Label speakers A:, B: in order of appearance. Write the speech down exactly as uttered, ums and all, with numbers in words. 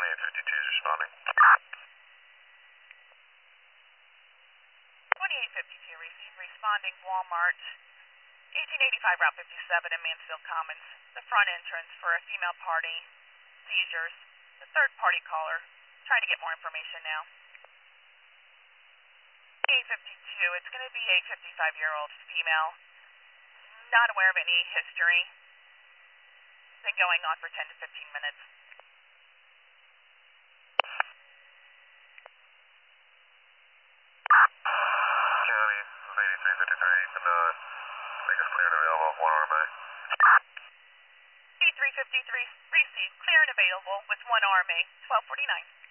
A: twenty-eight fifty-two is responding.
B: twenty-eight fifty-two, receive responding Walmart, eighteen eighty-five Route fifty-seven in Mansfield Commons. The front entrance for a female party, seizures. The third party caller, trying to get more information now. eight fifty-two, it's going to be a fifty-five-year-old female, not aware of any history. Been going on for ten to fifteen minutes.
A: County, this is eighty-three fifty-three. You can uh, make us clear and available with one R M A.
B: eighty-three fifty-three, receive, clear and available with one R M A, twelve forty-nine.